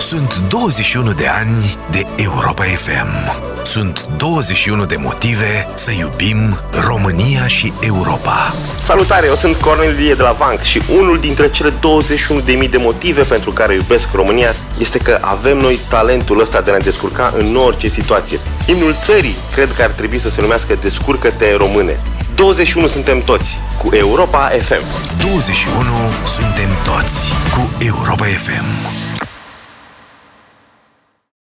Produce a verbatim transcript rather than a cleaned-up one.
Sunt douăzeci și unu de ani de Europa F M. Sunt douăzeci și unu de motive să iubim România și Europa. Salutare, eu sunt Cornel Ilie de la Vank și unul dintre cele douăzeci și unu de mii de motive pentru care iubesc România este că avem noi talentul ăsta de a ne descurca în orice situație. Imnul țării cred că ar trebui să se numească Descurcă-te române. douăzeci și unu suntem toți cu Europa F M. douăzeci și unu suntem toți cu Europa F M.